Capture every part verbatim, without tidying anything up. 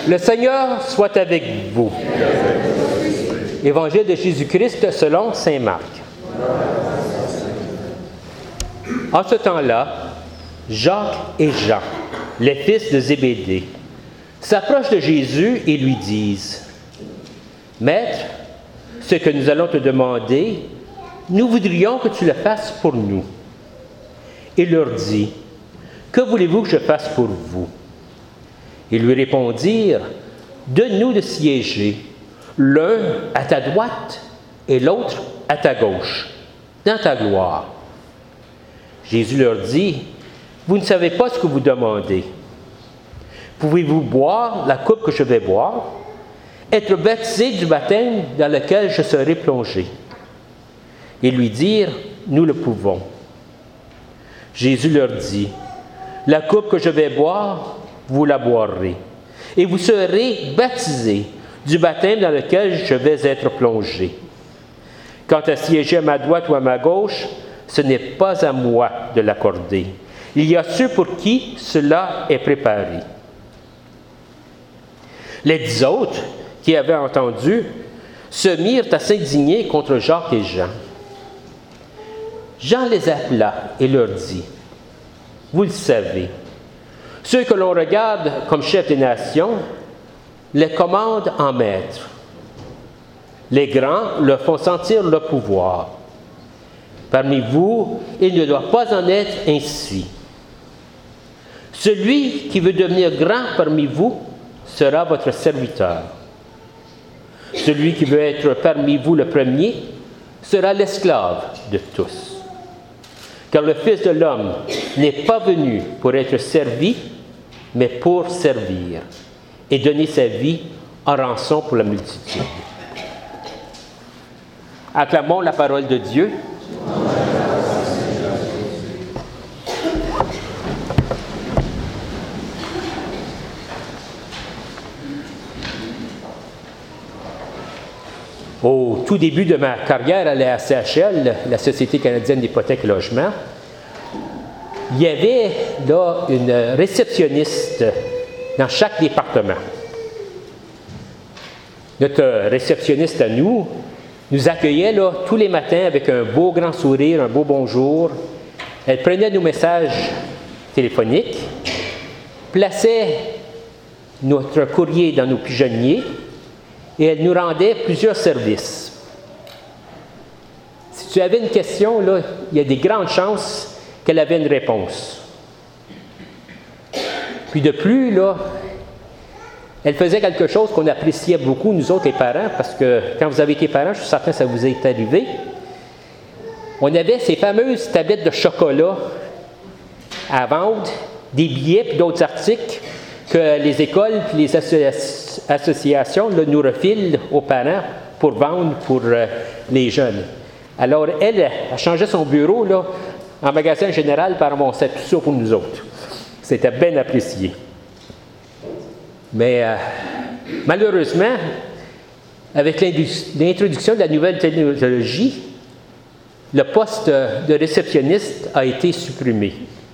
Le Seigneur soit avec vous. Évangile de Jésus-Christ selon saint Marc. En ce temps-là, Jacques et Jean, les fils de Zébédée, s'approchent de Jésus et lui disent : « Maître, ce que nous allons te demander, nous voudrions que tu le fasses pour nous. » Il leur dit : « Que voulez-vous que je fasse pour vous ?» Ils lui répondirent : « Donne-nous de siéger, l'un à ta droite et l'autre à ta gauche, dans ta gloire. » Jésus leur dit : « Vous ne savez pas ce que vous demandez. Pouvez-vous boire la coupe que je vais boire, être baptisé du baptême dans lequel je serai plongé ?» Ils lui dirent : « Nous le pouvons. » Jésus leur dit : « La coupe que je vais boire, vous la boirez, et vous serez baptisés du baptême dans lequel je vais être plongé. Quant à siéger à ma droite ou à ma gauche, ce n'est pas à moi de l'accorder. Il y a ceux pour qui cela est préparé. » Les dix autres, qui avaient entendu, se mirent à s'indigner contre Jacques et Jean. Jean les appela et leur dit : « Vous le savez, ceux que l'on regarde comme chefs des nations les commandent en maîtres. Les grands leur font sentir le pouvoir. Parmi vous, il ne doit pas en être ainsi. Celui qui veut devenir grand parmi vous sera votre serviteur. Celui qui veut être parmi vous le premier sera l'esclave de tous. Car le Fils de l'homme n'est pas venu pour être servi, mais pour servir et donner sa vie en rançon pour la multitude. » Acclamons la parole de Dieu. Au tout début de ma carrière à la C H L, la Société canadienne d'hypothèques et logement, il y avait là une réceptionniste dans chaque département. Notre réceptionniste à nous nous accueillait là, tous les matins avec un beau grand sourire, un beau bonjour. Elle prenait nos messages téléphoniques, plaçait notre courrier dans nos pigeonniers et elle nous rendait plusieurs services. Si tu avais une question, là, il y a des grandes chances qu'elle avait une réponse. Puis de plus, là, elle faisait quelque chose qu'on appréciait beaucoup, nous autres les parents, parce que quand vous avez été parents, je suis certain que ça vous est arrivé. On avait ces fameuses tablettes de chocolat à vendre, des billets et d'autres articles que les écoles et les associ- associations là, nous refilent aux parents pour vendre pour euh, les jeunes. Alors, elle, elle changeait son bureau là, en magasin général par ramassait tout ça pour nous autres. C'était bien apprécié. Mais euh, malheureusement, avec l'introduction de la nouvelle technologie, le poste de réceptionniste a été supprimé.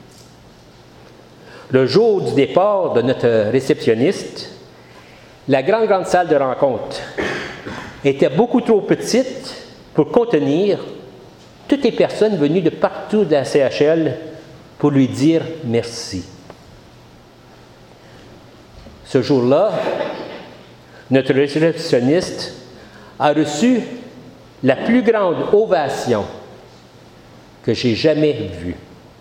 Le jour du départ de notre réceptionniste, la grande, grande salle de rencontre était beaucoup trop petite pour contenir toutes les personnes venues de partout de la C H L pour lui dire merci. Ce jour-là, notre réceptionniste a reçu la plus grande ovation que j'ai jamais vue.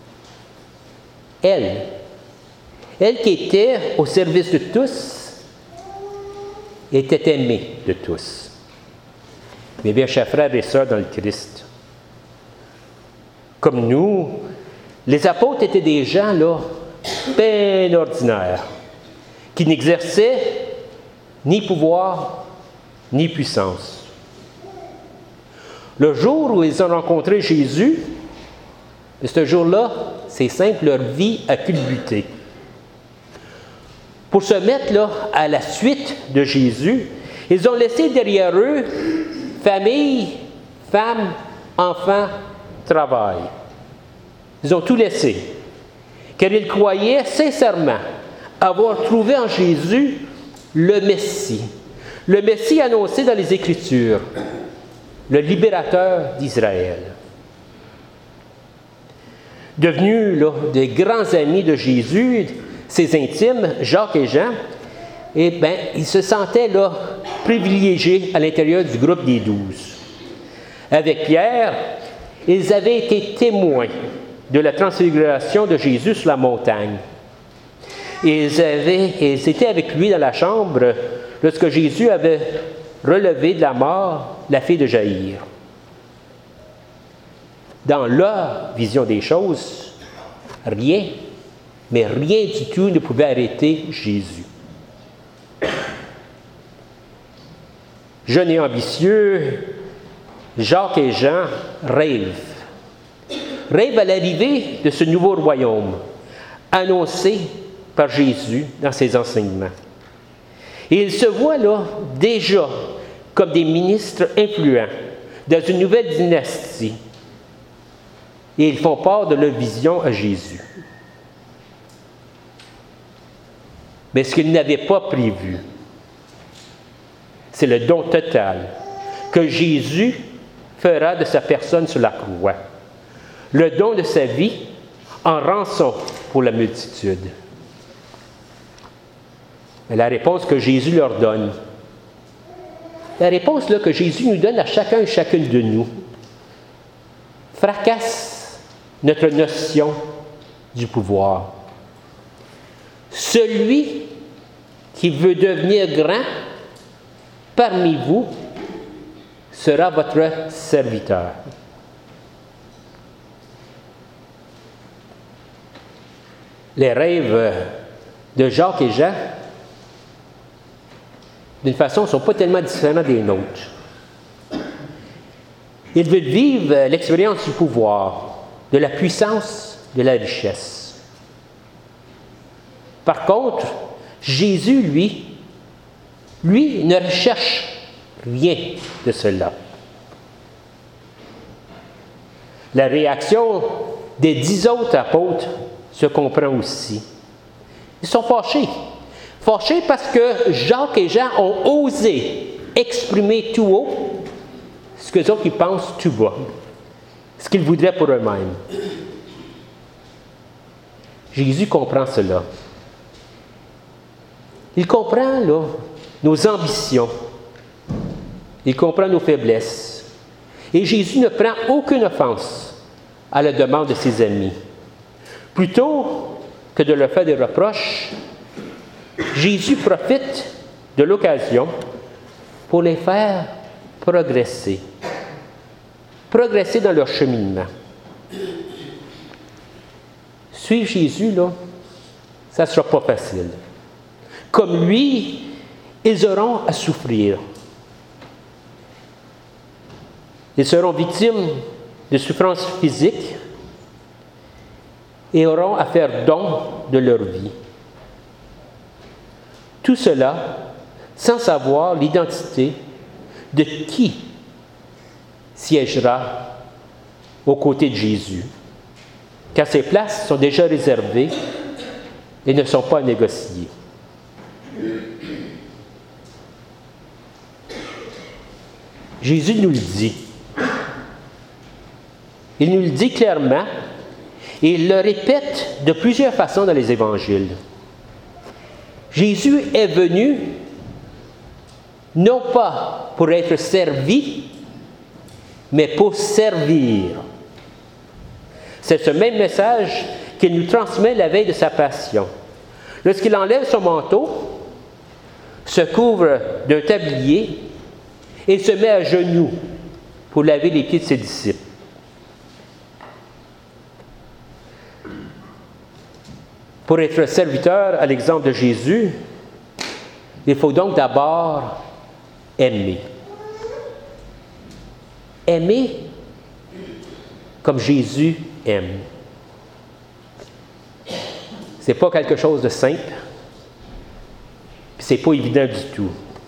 Elle, elle qui était au service de tous, était aimée de tous. Mes bien chers frères et sœurs dans le Christ, comme nous, les apôtres étaient des gens là, bien ordinaires, qui n'exerçaient ni pouvoir, ni puissance. Le jour où ils ont rencontré Jésus, ce jour-là, c'est simple, leur vie a culbuté. Pour se mettre là, à la suite de Jésus, ils ont laissé derrière eux famille, femmes, enfants, travail. Ils ont tout laissé, car ils croyaient sincèrement avoir trouvé en Jésus le Messie, le Messie annoncé dans les Écritures, le libérateur d'Israël. Devenus là, des grands amis de Jésus, ses intimes, Jacques et Jean, eh bien, ils se sentaient là, privilégiés à l'intérieur du groupe des douze. Avec Pierre, ils avaient été témoins de la transfiguration de Jésus sur la montagne. Ils, avaient, ils étaient avec lui dans la chambre lorsque Jésus avait relevé de la mort la fille de Jaïr. Dans leur vision des choses, rien, mais rien du tout ne pouvait arrêter Jésus. Jeunes et ambitieux, Jacques et Jean rêvent. Rêvent à l'arrivée de ce nouveau royaume, annoncé par Jésus dans ses enseignements. Et ils se voient là déjà comme des ministres influents dans une nouvelle dynastie. Et ils font part de leur vision à Jésus. Mais ce qu'ils n'avaient pas prévu, c'est le don total que Jésus fera de sa personne sur la croix. Le don de sa vie en rançon pour la multitude. Mais la réponse que Jésus leur donne, la réponse là, que Jésus nous donne à chacun et chacune de nous, fracasse notre notion du pouvoir. Celui qui veut devenir grand parmi vous sera votre serviteur. Les rêves de Jacques et Jean, d'une façon, ne sont pas tellement différents des nôtres. Ils veulent vivre l'expérience du pouvoir, de la puissance, de la richesse. Par contre, Jésus, lui, lui ne recherche rien de cela. La réaction des dix autres apôtres se comprend aussi. Ils sont fâchés. Fâchés parce que Jacques et Jean ont osé exprimer tout haut ce que les autres ils pensent tout bas, ce qu'ils voudraient pour eux-mêmes. Jésus comprend cela. Il comprend là, nos ambitions. Il comprend nos faiblesses. Et Jésus ne prend aucune offense à la demande de ses amis. Plutôt que de leur faire des reproches, Jésus profite de l'occasion pour les faire progresser. Progresser dans leur cheminement. Suivre Jésus, là, ça ne sera pas facile. Comme lui, ils auront à souffrir. Ils seront victimes de souffrances physiques et auront à faire don de leur vie. Tout cela sans savoir l'identité de qui siégera aux côtés de Jésus, car ces places sont déjà réservées et ne sont pas négociées. Jésus nous le dit. Il nous le dit clairement et il le répète de plusieurs façons dans les évangiles. Jésus est venu non pas pour être servi, mais pour servir. C'est ce même message qu'il nous transmet la veille de sa passion. Lorsqu'il enlève son manteau, se couvre d'un tablier et se met à genoux pour laver les pieds de ses disciples. Pour être serviteur à l'exemple de Jésus, il faut donc d'abord aimer. Aimer comme Jésus aime. Ce n'est pas quelque chose de simple, puis ce n'est pas évident du tout.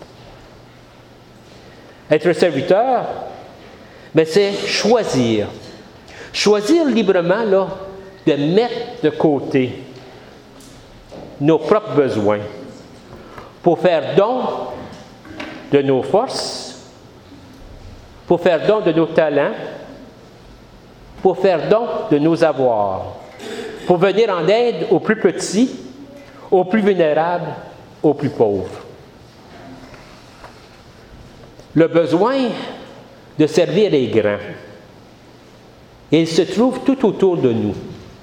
Être serviteur, mais c'est choisir. Choisir librement là, de mettre de côté nos propres besoins pour faire don de nos forces, pour faire don de nos talents, pour faire don de nos avoirs, pour venir en aide aux plus petits, aux plus vulnérables, aux plus pauvres. Le besoin de servir est grand. Et il se trouve tout autour de nous.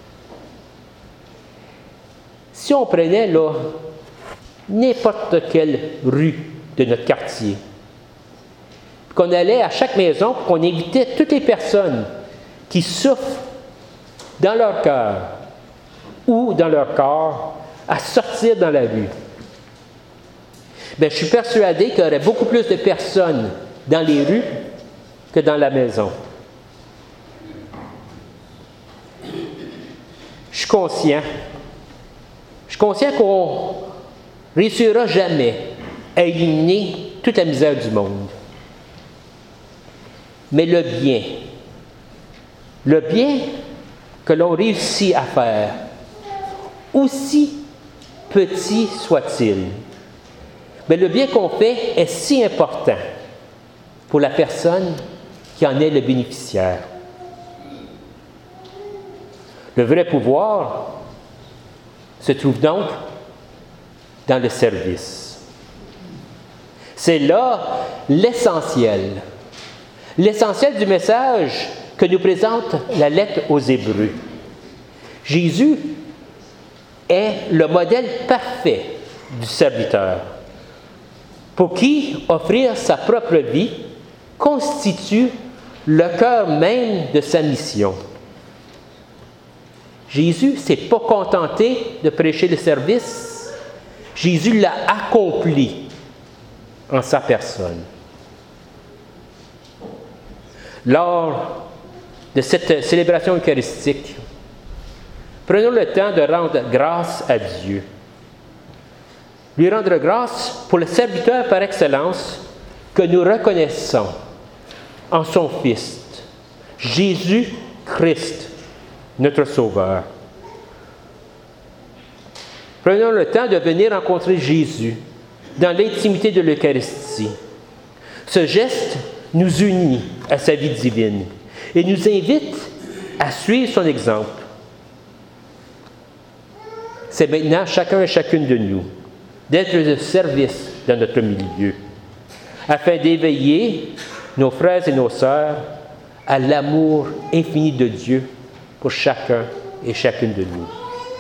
Si on prenait là n'importe quelle rue de notre quartier, qu'on allait à chaque maison, qu'on invitait toutes les personnes qui souffrent dans leur cœur ou dans leur corps à sortir dans la rue, bien, je suis persuadé qu'il y aurait beaucoup plus de personnes dans les rues que dans la maison. Je suis conscient. Je suis conscient qu'on ne réussira jamais à éliminer toute la misère du monde. Mais le bien, le bien que l'on réussit à faire, aussi petit soit-il, mais le bien qu'on fait est si important pour la personne qui en est le bénéficiaire. Le vrai pouvoir se trouve donc dans le service. C'est là l'essentiel. L'essentiel du message que nous présente la lettre aux Hébreux. Jésus est le modèle parfait du serviteur, pour qui offrir sa propre vie constitue le cœur même de sa mission. Jésus ne s'est pas contenté de prêcher le service, Jésus l'a accompli en sa personne. Lors de cette célébration eucharistique, prenons le temps de rendre grâce à Dieu. Lui rendre grâce pour le serviteur par excellence que nous reconnaissons en son Fils, Jésus-Christ, notre Sauveur. Prenons le temps de venir rencontrer Jésus dans l'intimité de l'Eucharistie. Ce geste nous unit à sa vie divine et nous invite à suivre son exemple. C'est maintenant chacun et chacune de nous d'être de service dans notre milieu, afin d'éveiller nos frères et nos sœurs à l'amour infini de Dieu pour chacun et chacune de nous.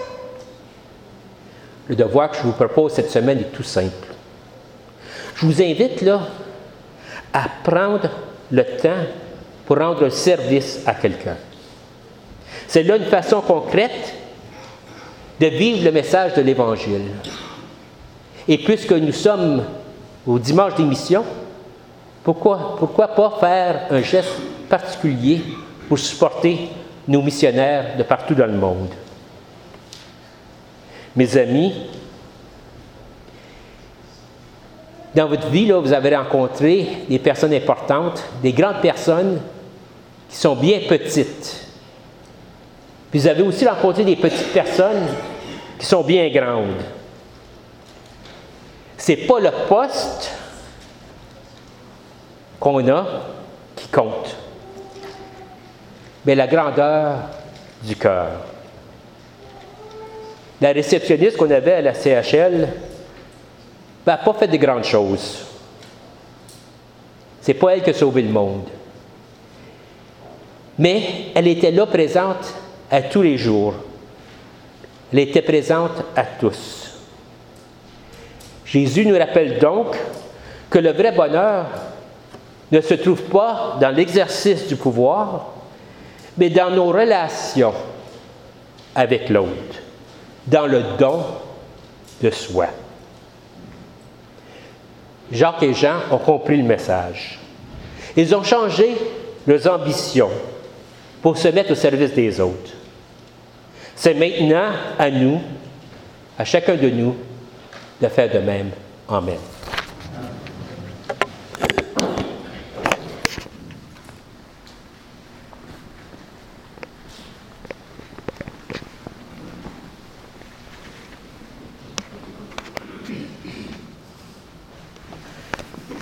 Le devoir que je vous propose cette semaine est tout simple. Je vous invite là à prendre le temps pour rendre un service à quelqu'un. C'est là une façon concrète de vivre le message de l'Évangile. Et puisque nous sommes au dimanche d'émission, pourquoi, pourquoi pas faire un geste particulier pour supporter nos missionnaires de partout dans le monde? Mes amis, dans votre vie, là, vous avez rencontré des personnes importantes, des grandes personnes qui sont bien petites. Puis vous avez aussi rencontré des petites personnes qui sont bien grandes. Ce n'est pas le poste qu'on a qui compte, mais la grandeur du cœur. La réceptionniste qu'on avait à la C H L n'a pas fait de grandes choses. Ce n'est pas elle qui a sauvé le monde. Mais elle était là présente à tous les jours. Elle était présente à tous. Jésus nous rappelle donc que le vrai bonheur ne se trouve pas dans l'exercice du pouvoir, mais dans nos relations avec l'autre, dans le don de soi. Jacques et Jean ont compris le message. Ils ont changé leurs ambitions pour se mettre au service des autres. C'est maintenant à nous, à chacun de nous, de faire de même. Amen.